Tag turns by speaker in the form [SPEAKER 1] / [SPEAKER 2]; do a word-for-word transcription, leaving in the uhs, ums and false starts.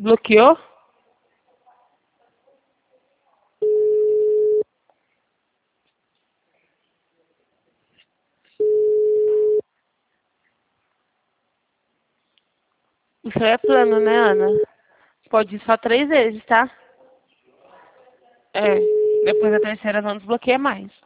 [SPEAKER 1] Bloqueou? O seu é plano, né, Ana? Pode ir só três vezes, tá? É. Depois da terceira não desbloqueia mais.